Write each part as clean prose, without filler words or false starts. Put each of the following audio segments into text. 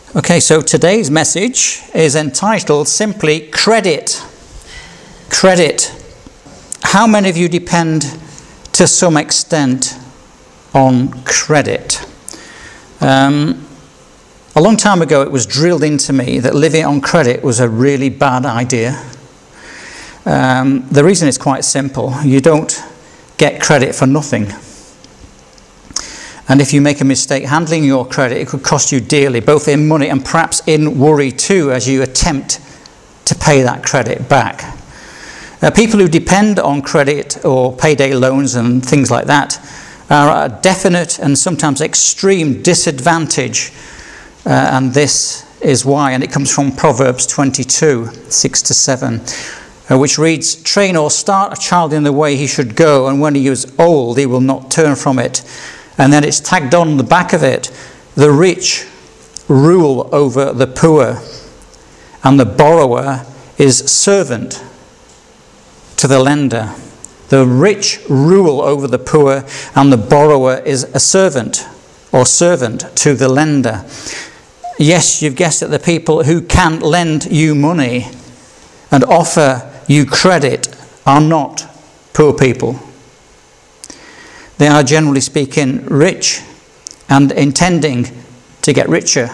Okay, so today's message is entitled simply Credit. Credit. How many of you depend to some extent on credit? A long time ago it was drilled into me that living on credit was a really bad idea. The reason is quite simple. You don't get credit for nothing. And if you make a mistake handling your credit, it could cost you dearly, both in money and perhaps in worry too, as you attempt to pay that credit back. People who depend on credit or payday loans and things like that are at a definite and sometimes extreme disadvantage. And this is why, and it comes from Proverbs 22, 6-7, which reads, "Train or start a child in the way he should go, and when he is old, he will not turn from it." And then it's tagged on the back of it, "The rich rule over the poor, and the borrower is servant to the lender." The rich rule over the poor, and the borrower is a servant or servant to the lender. Yes, you've guessed it, the people who can lend you money and offer you credit are not poor people. They are, generally speaking, rich and intending to get richer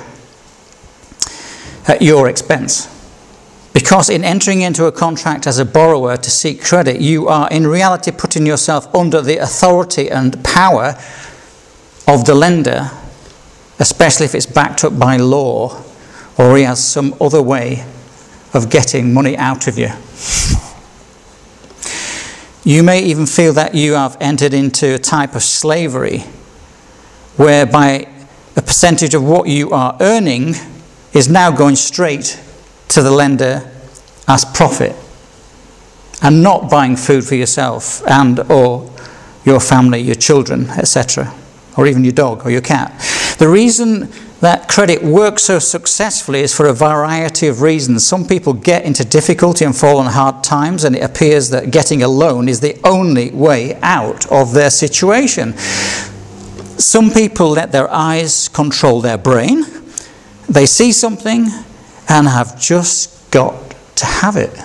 at your expense. Because in entering into a contract as a borrower to seek credit, you are in reality putting yourself under the authority and power of the lender, especially if it's backed up by law or he has some other way of getting money out of you. You may even feel that you have entered into a type of slavery whereby a percentage of what you are earning is now going straight to the lender as profit and not buying food for yourself and or your family, your children, etc., or even your dog or your cat. The reason that credit works so successfully is for a variety of reasons. Some people get into difficulty and fall on hard times, and it appears that getting a loan is the only way out of their situation. Some people let their eyes control their brain. They see something and have just got to have it.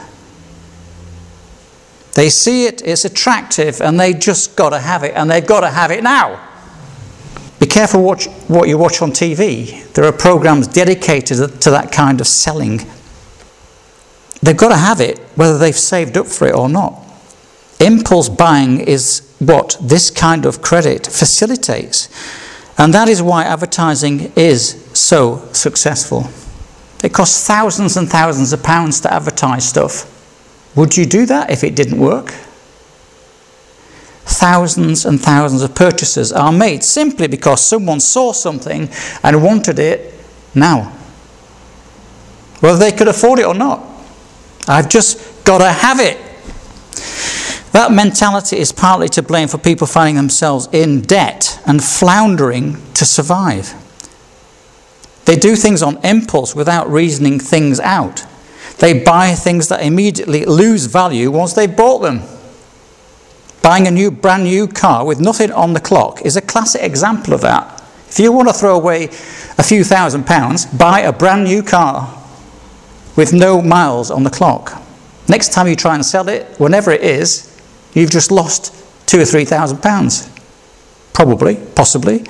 They see it, it's attractive, and they just got to have it, and they've got to have it now. Be careful what you watch on TV. There are programs dedicated to that kind of selling. They've got to have it, whether they've saved up for it or not. Impulse buying is what this kind of credit facilitates. And that is why advertising is so successful. It costs thousands and thousands of pounds to advertise stuff. Would you do that if it didn't work? Thousands and thousands of purchases are made simply because someone saw something and wanted it now. Whether they could afford it or not. I've just got to have it. That mentality is partly to blame for people finding themselves in debt and floundering to survive. They do things on impulse without reasoning things out. They buy things that immediately lose value once they've bought them. Buying a brand new car with nothing on the clock is a classic example of that. If you want to throw away a few £1,000s, buy a brand new car with no miles on the clock. Next time you try and sell it, whenever it is, you've just lost £2,000 or £3,000. Probably, possibly.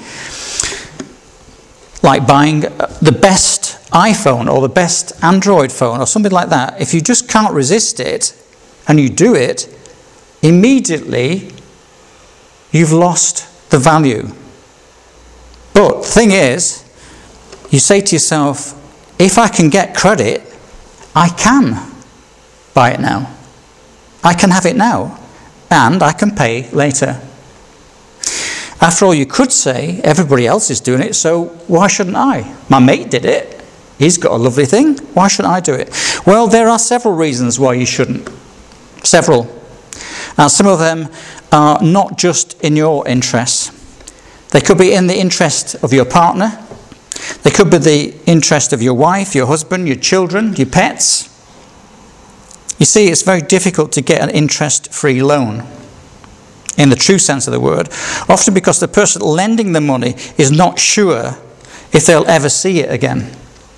Like buying the best iPhone or the best Android phone or something like that. If you just can't resist it and you do it, immediately you've lost the value. But the thing is, you say to yourself, if I can get credit, I can buy it now. I can have it now, and I can pay later. After all, you could say, everybody else is doing it, so why shouldn't I? My mate did it. He's got a lovely thing. Why shouldn't I do it? Well, there are several reasons why you shouldn't. Several. Now, some of them are not just in your interests. They could be in the interest of your partner. They could be the interest of your wife, your husband, your children, your pets. You see, it's very difficult to get an interest-free loan, in the true sense of the word, often because the person lending the money is not sure if they'll ever see it again.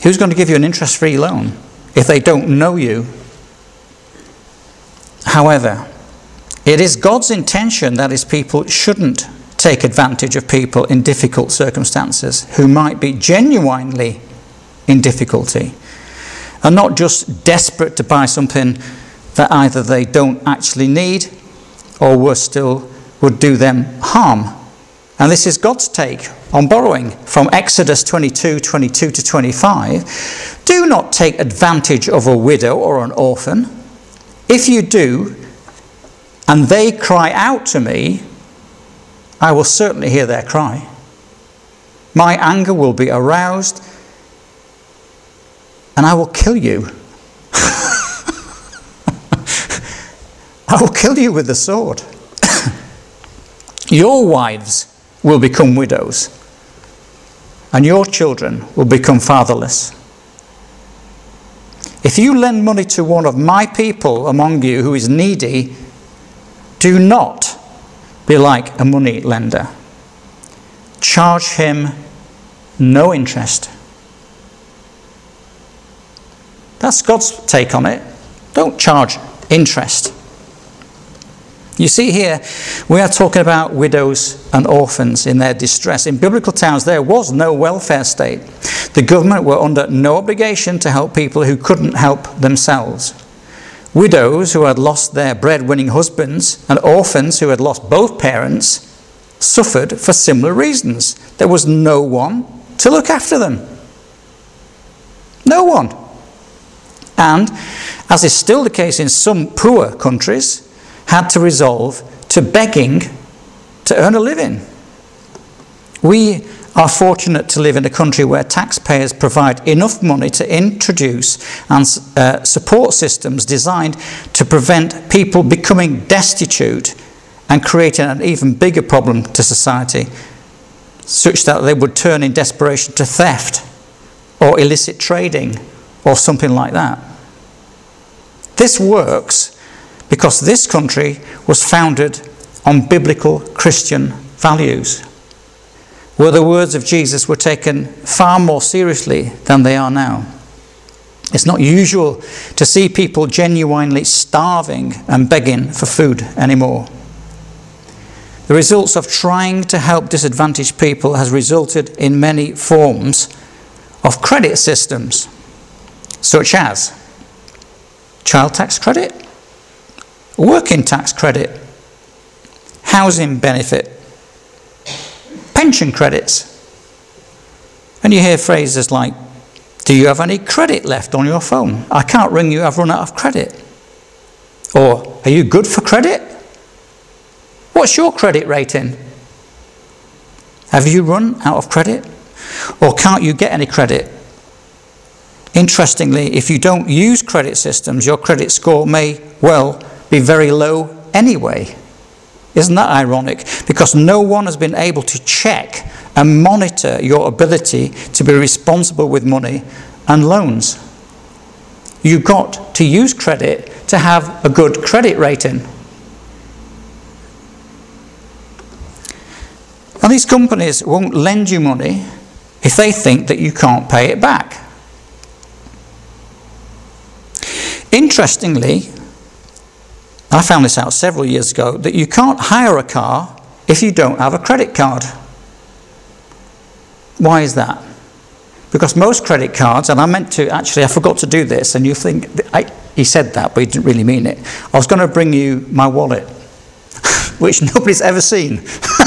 Who's going to give you an interest-free loan if they don't know you? However, it is God's intention that his people shouldn't take advantage of people in difficult circumstances who might be genuinely in difficulty and not just desperate to buy something that either they don't actually need or worse still would do them harm. And this is God's take on borrowing from Exodus 22:22 to 25. Do not take advantage of a widow or an orphan. If you do, and they cry out to me, I will certainly hear their cry. My anger will be aroused, and I will kill you. I will kill you with the sword. Your wives will become widows, and your children will become fatherless. If you lend money to one of my people among you who is needy, do not be like a money lender. Charge him no interest. That's God's take on it. Don't charge interest. You see here, we are talking about widows and orphans in their distress. In biblical times, there was no welfare state. The government were under no obligation to help people who couldn't help themselves. Widows who had lost their breadwinning husbands and orphans who had lost both parents suffered for similar reasons. There was no one to look after them. No one. And, as is still the case in some poor countries, had to resort to begging to earn a living. We are fortunate to live in a country where taxpayers provide enough money to introduce and support systems designed to prevent people becoming destitute and creating an even bigger problem to society, such that they would turn in desperation to theft or illicit trading or something like that. This works because this country was founded on biblical Christian values, where the words of Jesus were taken far more seriously than they are now. It's not usual to see people genuinely starving and begging for food anymore. The results of trying to help disadvantaged people has resulted in many forms of credit systems, such as child tax credit, working tax credit, housing benefit, pension credits. And you hear phrases like, do you have any credit left on your phone? I can't ring you, I've run out of credit. Or, are you good for credit? What's your credit rating? Have you run out of credit? Or can't you get any credit? Interestingly, if you don't use credit systems, your credit score may well be very low anyway. Isn't that ironic? Because no one has been able to check and monitor your ability to be responsible with money and loans. You've got to use credit to have a good credit rating. And these companies won't lend you money if they think that you can't pay it back. Interestingly, I found this out several years ago, that you can't hire a car if you don't have a credit card. Why is that? Because most credit cards, and I forgot to do this, and you think, he said that, but he didn't really mean it. I was going to bring you my wallet, which nobody's ever seen.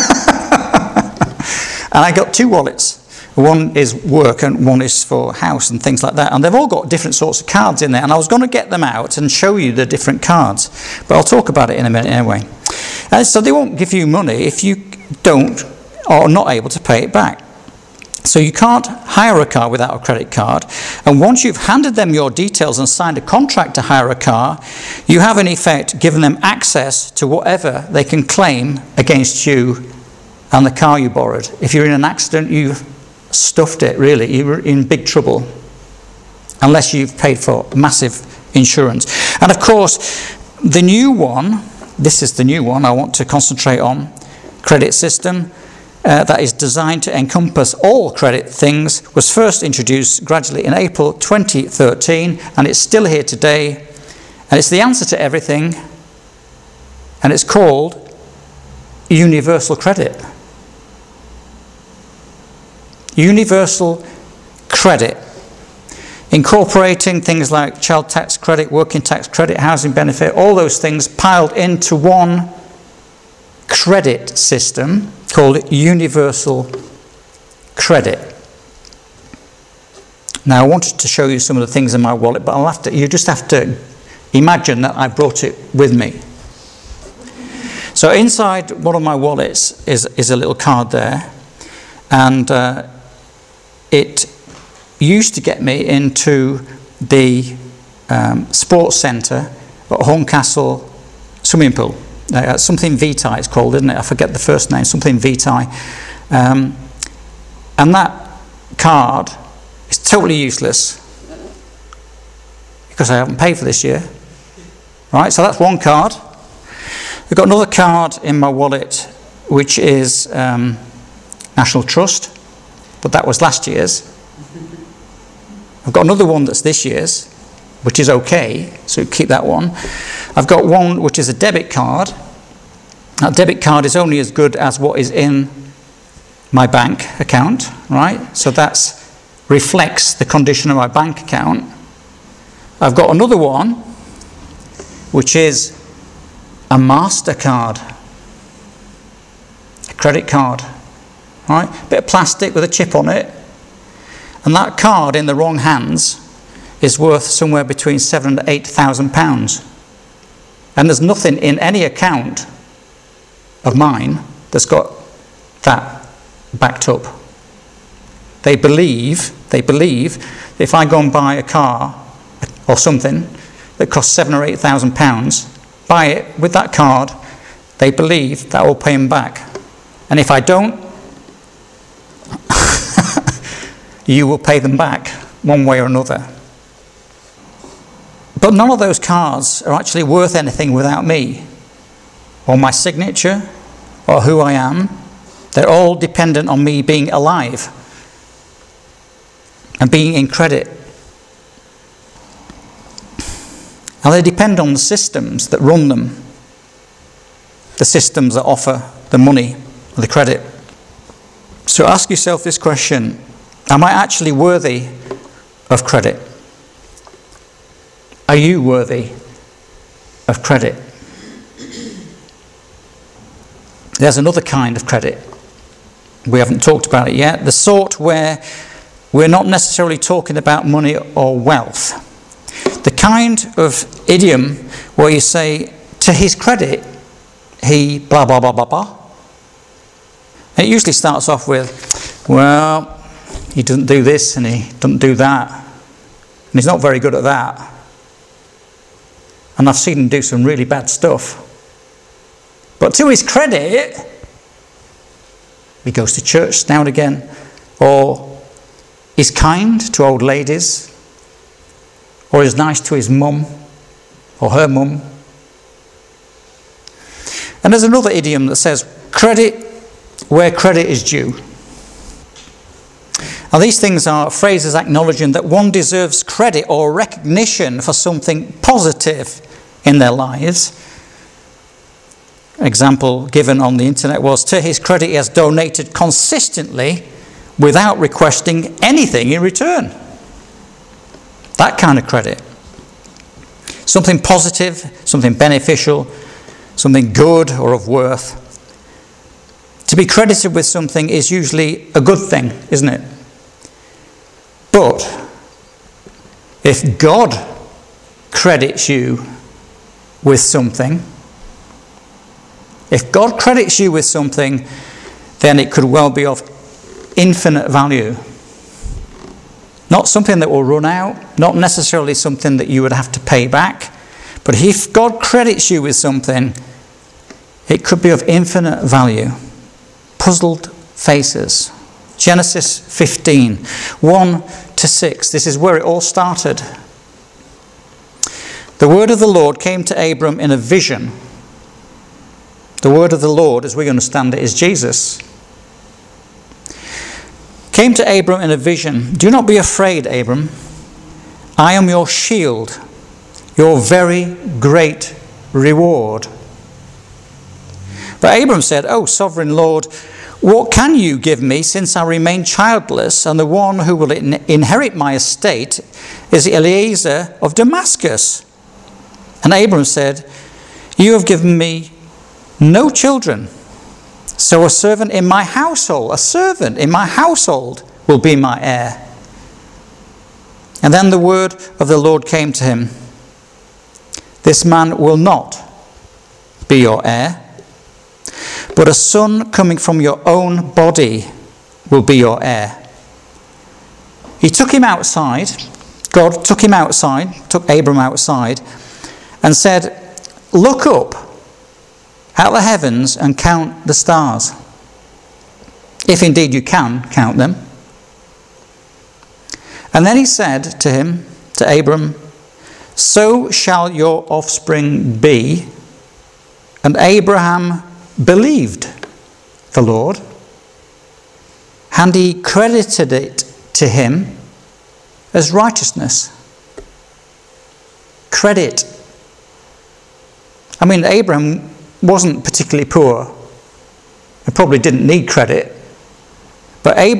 And I got two wallets. One is work and one is for house and things like that. And they've all got different sorts of cards in there. And I was going to get them out and show you the different cards. But I'll talk about it in a minute anyway. So they won't give you money if you don't or are not able to pay it back. So you can't hire a car without a credit card. And once you've handed them your details and signed a contract to hire a car, you have in effect given them access to whatever they can claim against you and the car you borrowed. If you're in an accident, you've stuffed it, really. You're in big trouble unless you've paid for massive insurance. And of course, the new one, this is the new one I want to concentrate on, credit system, that is designed to encompass all credit things was first introduced gradually in April 2013, and it's still here today, and it's the answer to everything, and it's called universal credit. Universal credit, incorporating things like child tax credit, working tax credit, housing benefit, all those things piled into one credit system called universal credit. Now, I wanted to show you some of the things in my wallet, but you just have to imagine that I brought it with me. So inside one of my wallets is a little card there, and it used to get me into the sports centre at Horncastle swimming pool. Something Vitae it's called, isn't it? I forget the first name, something Vitae. And that card is totally useless because I haven't paid for this year. Right, so that's one card. I've got another card in my wallet which is National Trust, but that was last year's. I've got another one that's this year's, which is okay, so keep that one. I've got one which is a debit card. That debit card is only as good as what is in my bank account, right? So that reflects the condition of my bank account. I've got another one which is a MasterCard, a credit card, right? Bit of plastic with a chip on it. And that card in the wrong hands is worth somewhere between £7,000 and £8,000. And there's nothing in any account of mine that's got that backed up. They believe if I go and buy a car or something that costs £7,000 or £8,000, buy it with that card, they believe that will pay them back. And if I don't, you will pay them back one way or another. But none of those cards are actually worth anything without me, or my signature, or who I am. They're all dependent on me being alive and being in credit. And they depend on the systems that run them, the systems that offer the money or the credit. So ask yourself this question: am I actually worthy of credit? Are you worthy of credit? There's another kind of credit. We haven't talked about it yet. The sort where we're not necessarily talking about money or wealth. The kind of idiom where you say, to his credit, he blah, blah, blah, blah, blah. And it usually starts off with, well, he doesn't do this and he doesn't do that. And he's not very good at that. And I've seen him do some really bad stuff. But to his credit, he goes to church now and again, or is kind to old ladies, or is nice to his mum or her mum. And there's another idiom that says, credit where credit is due. Now, these things are phrases acknowledging that one deserves credit or recognition for something positive in their lives. An example given on the internet was, to his credit, he has donated consistently without requesting anything in return. That kind of credit. Something positive, something beneficial, something good or of worth. To be credited with something is usually a good thing, isn't it? But if God credits you with something, if God credits you with something, then it could well be of infinite value. Not something that will run out, not necessarily something that you would have to pay back, but if God credits you with something, it could be of infinite value. Puzzled faces. Genesis 15, 1-6. This is where it all started. The word of the Lord came to Abram in a vision. The word of the Lord, as we understand it, is Jesus. came to Abram in a vision. Do not be afraid, Abram. I am your shield, your very great reward. But Abram said, O sovereign Lord, what can you give me since I remain childless, and the one who will inherit my estate is Eliezer of Damascus? And Abram said, you have given me no children, so a servant in my household will be my heir. And then the word of the Lord came to him. This man will not be your heir, but a son coming from your own body will be your heir. He took him outside. God took him outside, took Abram outside, and said, look up at the heavens and count the stars, if indeed you can count them. And then he said to him, to Abram, so shall your offspring be. And Abraham believed the Lord, and he credited it to him as righteousness. Credit. I mean, Abraham wasn't particularly poor. He probably didn't need credit. But he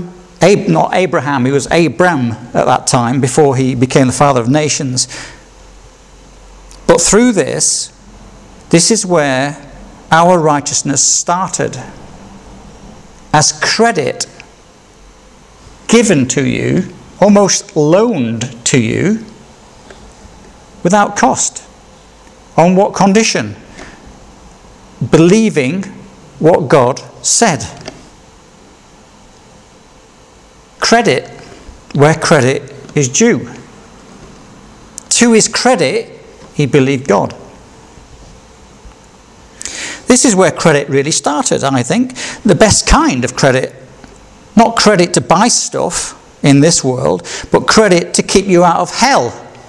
was Abram at that time, before he became the father of nations. But through this is where our righteousness started. As credit given to you, almost loaned to you, without cost. On what condition? Believing what God said. Credit where credit is due. To his credit, he believed God. This is where credit really started, I think. The best kind of credit. Not credit to buy stuff in this world, but credit to keep you out of hell.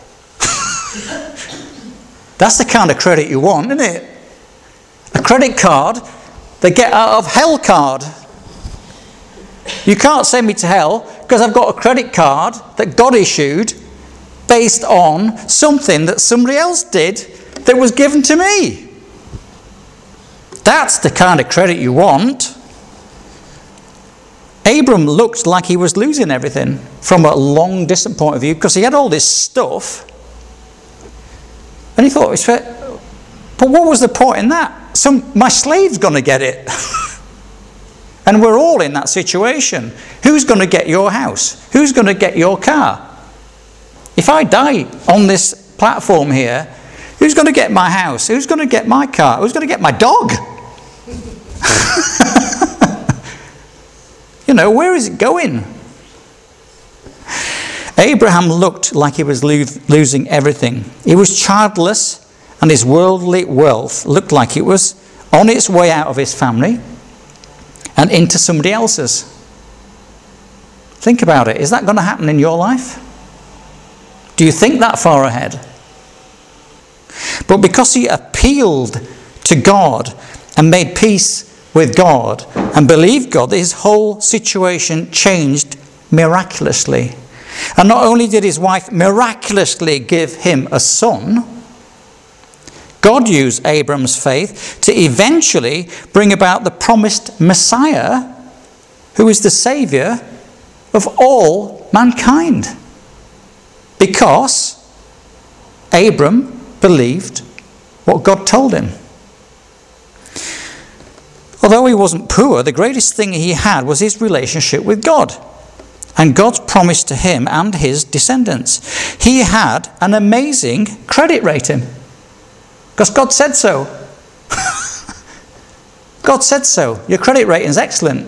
That's the kind of credit you want, isn't it? A credit card, the get out of hell card. You can't send me to hell because I've got a credit card that God issued based on something that somebody else did that was given to me. That's the kind of credit you want. Abram looked like he was losing everything from a long distant point of view, because he had all this stuff. And he thought, but what was the point in that? My slave's going to get it. And we're all in that situation. Who's going to get your house? Who's going to get your car? If I die on this platform here, who's going to get my house? Who's going to get my car? Who's going to get my dog? Where is it going? Abraham looked like he was losing everything. He was childless, and his worldly wealth looked like it was on its way out of his family and into somebody else's. Think about it. Is that going to happen in your life? Do you think that far ahead? But because he appealed to God and made peace with God and believed God, his whole situation changed miraculously. And not only did his wife miraculously give him a son, God used Abram's faith to eventually bring about the promised Messiah, who is the Saviour of all mankind. Because Abram believed what God told him. Although he wasn't poor, the greatest thing he had was his relationship with God and God's promise to him and his descendants. He had an amazing credit rating because God said so. God said so. Your credit rating is excellent.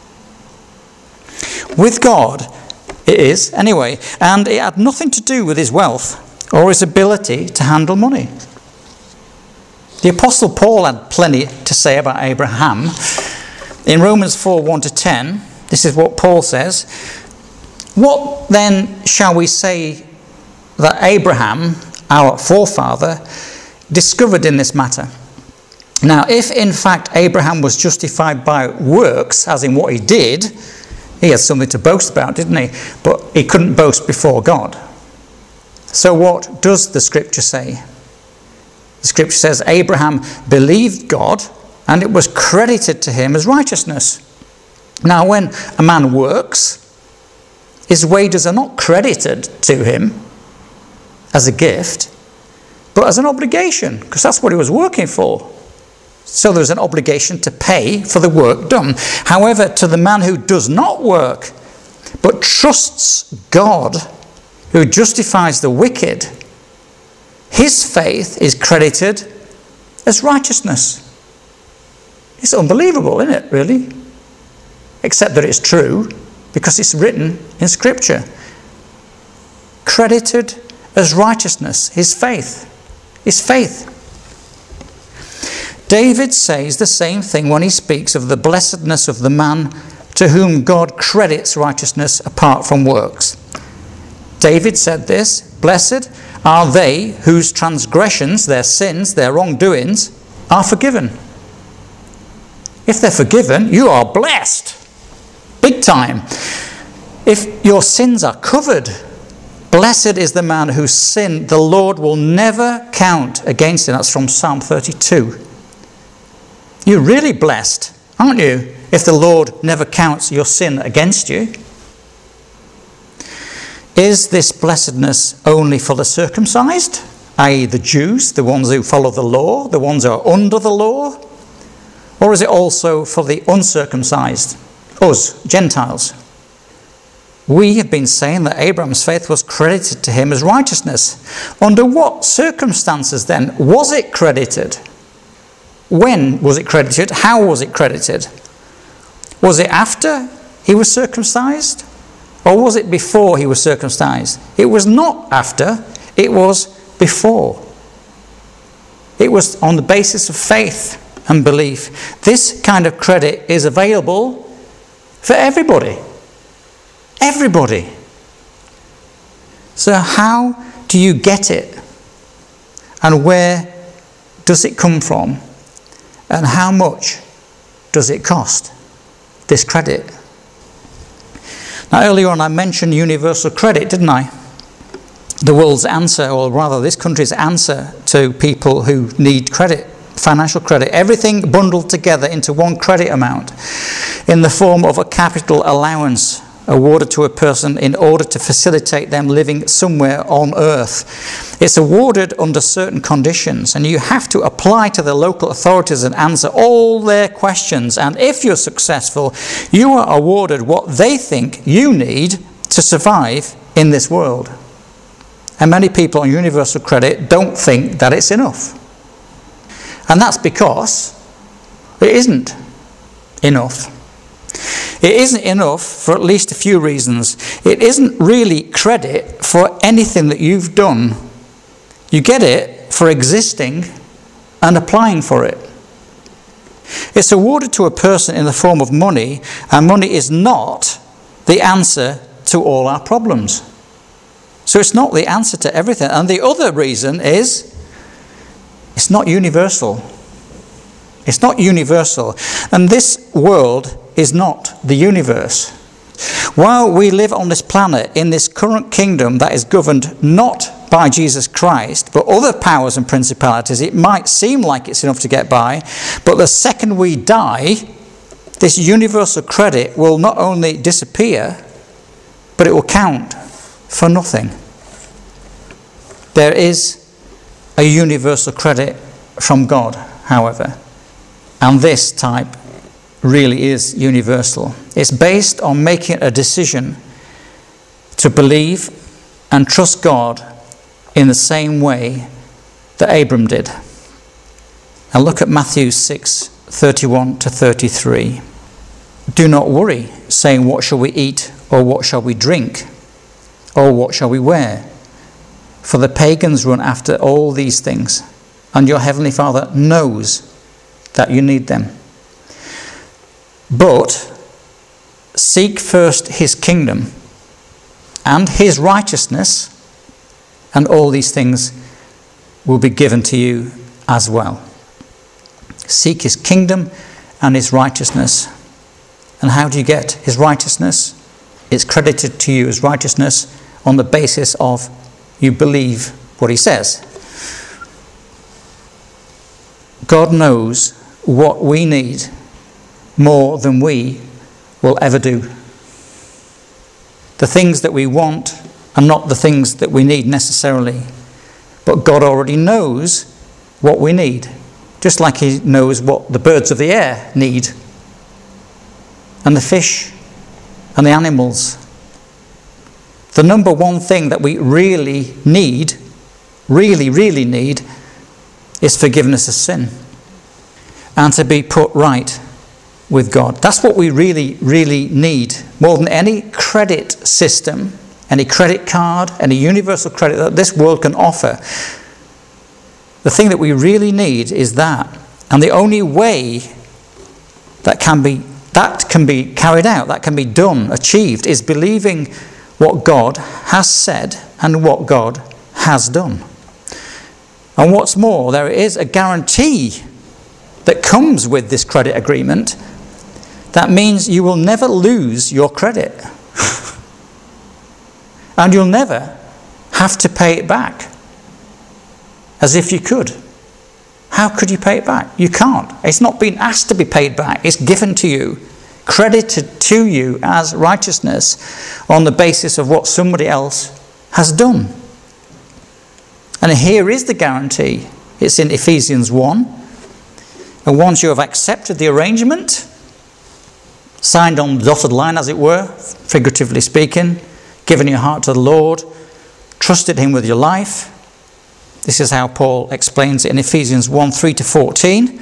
With God, it is anyway, and it had nothing to do with his wealth or his ability to handle money. The Apostle Paul had plenty to say about Abraham. In Romans 4, 1-10, this is what Paul says. What then shall we say that Abraham, our forefather, discovered in this matter? Now, if in fact Abraham was justified by works, as in what he did, He had something to boast about, didn't he? But he couldn't boast before God. So what does the scripture say? The scripture says Abraham believed God and it was credited to him as righteousness. Now when a man works, his wages are not credited to him as a gift, but as an obligation, because that's what he was working for. So there's an obligation to pay for the work done. However, to the man who does not work, but trusts God, who justifies the wicked, his faith is credited as righteousness. It's unbelievable, isn't it, really? Except that it's true, because it's written in Scripture. Credited as righteousness, his faith. His faith. David says the same thing when he speaks of the blessedness of the man to whom God credits righteousness apart from works. David said this, "Blessed are they whose transgressions, their sins, their wrongdoings are forgiven." If they're forgiven, you are blessed. Big time. If your sins are covered, blessed is the man whose sin the Lord will never count against him. That's from Psalm 32. You're really blessed, aren't you, if the Lord never counts your sin against you? Is this blessedness only for the circumcised, i.e. the Jews, the ones who follow the law, the ones who are under the law? Or is it also for the uncircumcised, us, Gentiles? We have been saying that Abraham's faith was credited to him as righteousness. Under what circumstances then was it credited? When was it credited? How was it credited? Was it after he was circumcised? Or was it before he was circumcised? It was not after, it was before. It was on the basis of faith and belief. This kind of credit is available for everybody. Everybody. So how do you get it? And where does it come from? And how much does it cost, this credit? Now earlier on I mentioned universal credit, didn't I? The world's answer, or rather this country's answer to people who need credit, financial credit. Everything bundled together into one credit amount in the form of a capital allowance awarded to a person in order to facilitate them living somewhere on earth. It's awarded under certain conditions, and you have to apply to the local authorities and answer all their questions. And if you're successful, you are awarded what they think you need to survive in this world. And many people on universal credit don't think that it's enough. And that's because it isn't enough. It isn't enough for at least a few reasons. It isn't really credit for anything that you've done. You get it for existing and applying for it. It's awarded to a person in the form of money, and money is not the answer to all our problems. So it's not the answer to everything. And the other reason is it's not universal. It's not universal. And this world is not the universe. While we live on this planet in this current kingdom that is governed not by Jesus Christ, but other powers and principalities, it might seem like it's enough to get by, but the second we die, this universal credit will not only disappear, but it will count for nothing. There is a universal credit from God, however, and this type really is universal. It's based on making a decision to believe and trust God in the same way that Abram did. Now look at Matthew 6:31 to 33. Do not worry, saying, what shall we eat, or what shall we drink, or what shall we wear? For the pagans run after all these things, and your heavenly Father knows that you need them. But seek first his kingdom and his righteousness, and all these things will be given to you as well. Seek his kingdom and his righteousness, And how do you get his righteousness? It's credited to you as righteousness on the basis of you believe what he says. God knows what we need more than we will ever do. The things that we want are not the things that we need necessarily, but God already knows what we need, just like he knows what the birds of the air need, and the fish and the animals. The number one thing that we really need, really need, is forgiveness of sin and to be put right with God. That's what we really need, more than any credit system, any credit card, any universal credit that this world can offer. The thing that we really need is that. And the only way that can be carried out, that can be done, achieved, is believing what God has said and what God has done. And what's more, there is a guarantee that comes with this credit agreement. That means you will never lose your credit. And you'll never have to pay it back. As if you could. How could you pay it back? You can't. It's not been asked to be paid back. It's given to you, credited to you as righteousness on the basis of what somebody else has done. And here is the guarantee. It's in Ephesians 1. And once you have accepted the arrangement, signed on the dotted line as it were, figuratively speaking, given your heart to the Lord, trusted him with your life. This is how Paul explains it in Ephesians 1, 3-14.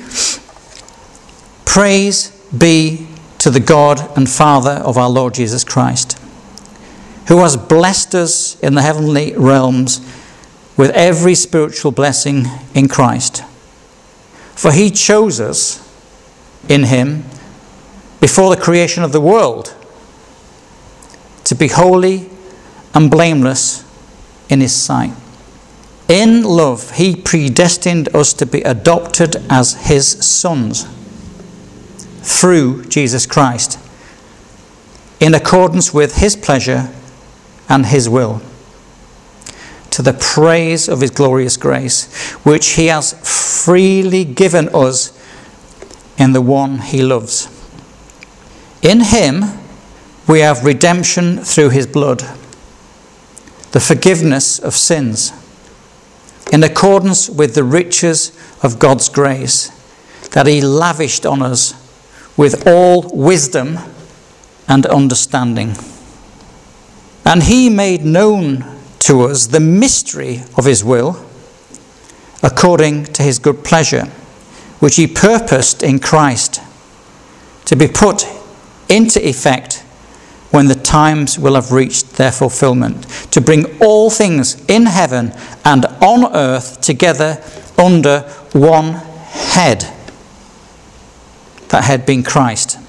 Praise be to the God and Father of our Lord Jesus Christ, who has blessed us in the heavenly realms with every spiritual blessing in Christ. For he chose us in him before the creation of the world to be holy and blameless in his sight. In love, he predestined us to be adopted as his sons through Jesus Christ, in accordance with his pleasure and his will, to the praise of his glorious grace, which he has freely given us in the one he loves. In him we have redemption through his blood, the forgiveness of sins, in accordance with the riches of God's grace that he lavished on us with all wisdom and understanding. And he made known to us the mystery of his will, according to his good pleasure, which he purposed in Christ to be put into effect when the times will have reached their fulfillment, to bring all things in heaven and on earth together under one head, that head being Christ.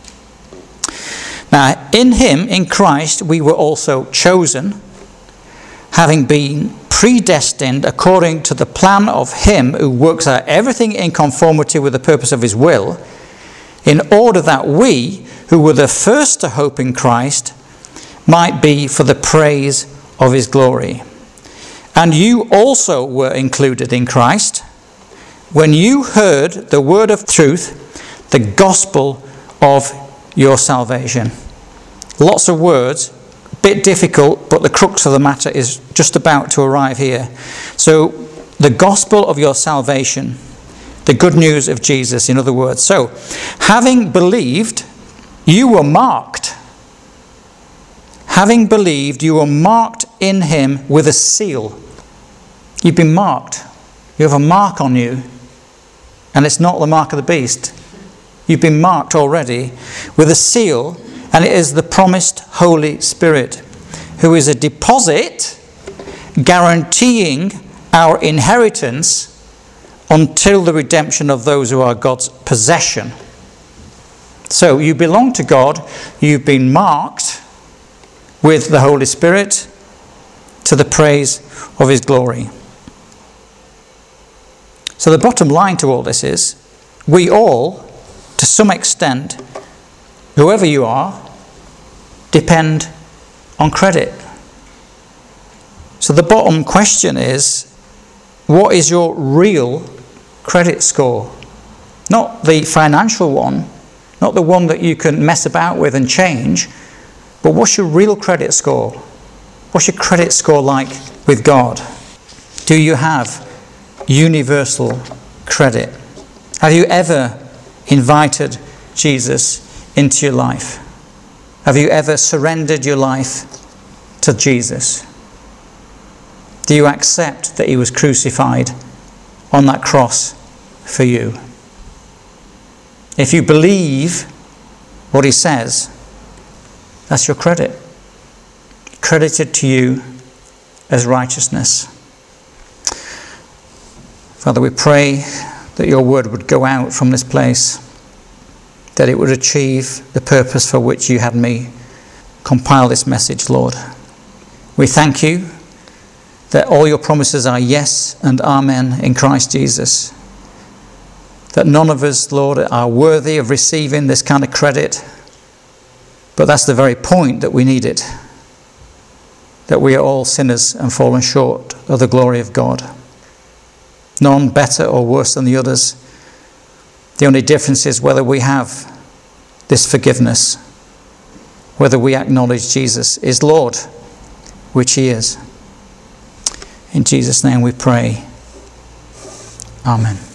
Now, in him, in Christ, we were also chosen, having been predestined according to the plan of him who works out everything in conformity with the purpose of his will, in order that we, who were the first to hope in Christ, might be for the praise of his glory. And you also were included in Christ when you heard the word of truth, the gospel of your salvation. Lots of words, a bit difficult, but the crux of the matter is just about to arrive here. So, the gospel of your salvation, the good news of Jesus, in other words. So, having believed, you were marked. Having believed, you were marked in him with a seal. You've been marked. You have a mark on you. And it's not the mark of the beast. You've been marked already with a seal, and it is the promised Holy Spirit, who is a deposit guaranteeing our inheritance until the redemption of those who are God's possession. So you belong to God, you've been marked with the Holy Spirit to the praise of his glory. So the bottom line to all this is, we all, to some extent, whoever you are, depend on credit. So the bottom question is, what is your real credit score? Not the financial one, not the one that you can mess about with and change, but what's your real credit score? What's your credit score like with God? Do you have universal credit? Have you ever invited Jesus into your life? Have you ever surrendered your life to Jesus? Do you accept that he was crucified on that cross for you? If you believe what he says, that's your credit. Credited to you as righteousness. Father, we pray that your word would go out from this place, that it would achieve the purpose for which you had me compile this message, Lord. We thank you that all your promises are yes and amen in Christ Jesus. That none of us, Lord, are worthy of receiving this kind of credit, but that's the very point that we need it. That we are all sinners and fallen short of the glory of God. None better or worse than the others. The only difference is whether we have this forgiveness, whether we acknowledge Jesus is Lord, which he is. In Jesus' name we pray. Amen.